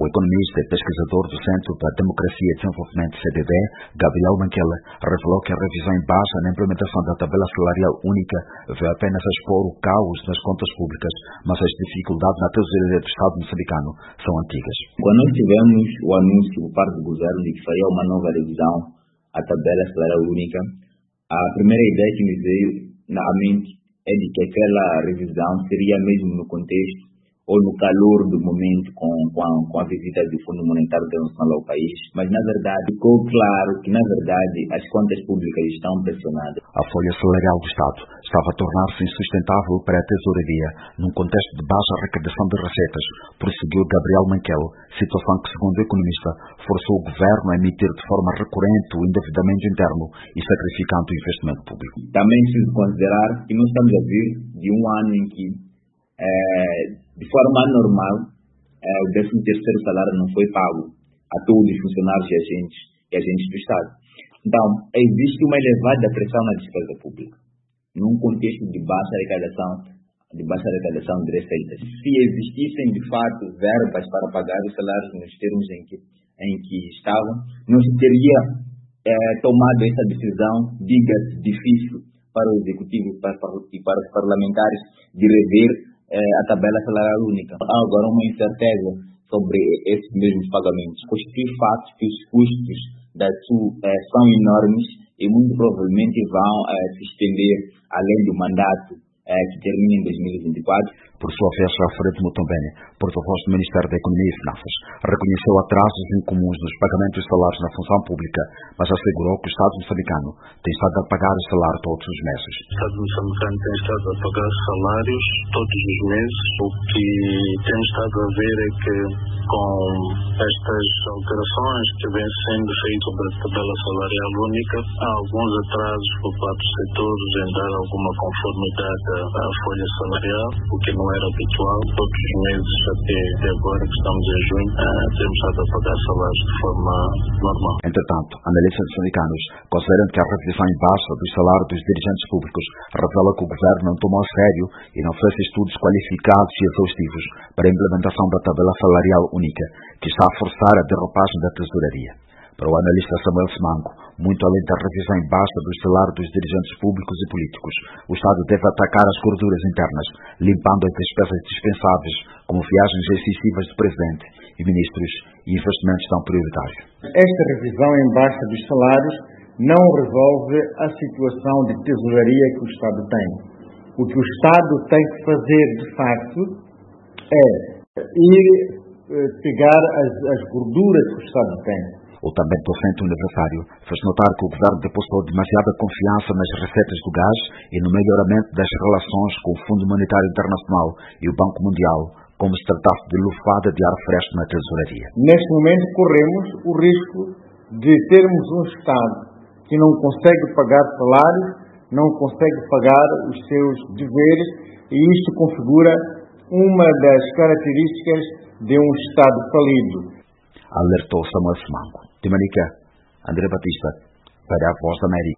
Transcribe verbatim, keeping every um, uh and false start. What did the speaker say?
economista e pesquisador do Centro para a Democracia e Desenvolvimento C D D, Gabriel Manquela, revelou que a revisão em baixa na implementação da tabela salarial única veio apenas a expor o caos nas contas públicas, mas as dificuldades na tesouraria do Estado moçambicano são antigas. Quando nós tivemos o anúncio por parte do governo de que faria uma nova revisão à tabela salarial única, a primeira ideia que me veio na mente é de que aquela revisão seria mesmo no contexto ou no calor do momento com, com, a, com a visita do Fundo Monetário Internacional ao país, mas na verdade ficou claro que na verdade as contas públicas estão pressionadas. A folha salarial do Estado estava a tornar-se insustentável para a tesouraria num contexto de baixa arrecadação de receitas, prosseguiu Gabriel Manquela, situação que, segundo o economista, forçou o governo a emitir de forma recorrente o endividamento interno e sacrificando o investimento público. Também preciso considerar que nós estamos a vir de um ano em que É, de forma normal, é, o décimo terceiro salário não foi pago a todos os funcionários e agentes, e agentes do Estado. Então, existe uma elevada pressão na despesa pública, num contexto de baixa arrecadação, de baixa arrecadação de receitas. Se existissem, de fato, verbas para pagar os salários nos termos em que, em que estavam, não se teria é, tomado essa decisão, diga-se, difícil para o Executivo para, para, e para os parlamentares de rever a tabela salarial única. Há agora uma incerteza sobre esses mesmos pagamentos. Constitui fato que os custos daí eh, são enormes e muito provavelmente vão eh, se estender além do mandato eh, que termina em dois mil e vinte e quatro. Por sua vez, Alfredo Mutombeni, porta-voz do Ministério da Economia e Finanças, reconheceu atrasos incomuns nos pagamentos de salários na função pública, mas assegurou que o Estado moçambicano tem estado a pagar o salário todos os meses. O Estado moçambicano tem estado a pagar salários todos os meses. O que temos estado a ver é que com estas alterações que vêm sendo feitas sobre a tabela salarial única, há alguns atrasos por parte dos setores em dar alguma conformidade à folha salarial, o que não era habitual. Todos os meses, até agora que estamos em junho, temos estado a pagar salários de forma normal. Entretanto, analistas moçambicanos consideram que a revisão em baixa do salário dos dirigentes públicos revela que o governo não tomou a sério e não fez estudos qualificados e exaustivos para a implementação da tabela salarial única, que está a forçar a derrapagem da tesouraria. Para o analista Samuel Semango, muito além da revisão em baixa do salário dos dirigentes públicos e políticos, o Estado deve atacar as gorduras internas, limpando as despesas dispensáveis, como viagens excessivas do Presidente e Ministros e investimentos tão prioritários. Esta revisão em baixa dos salários não resolve a situação de tesouraria que o Estado tem. O que o Estado tem que fazer, de facto, é ir eh, pegar as, as gorduras que o Estado tem. O também docente universitário fez notar que o governo depositou demasiada confiança nas receitas do gás e no melhoramento das relações com o Fundo Monetário Internacional e o Banco Mundial, como se tratasse de lufada de ar fresco na tesouraria. Neste momento corremos o risco de termos um Estado que não consegue pagar salários, não consegue pagar os seus deveres, e isto configura uma das características de um Estado falido. Alertou Samuel Semango. De Manica, André Batista, para a Voz da América.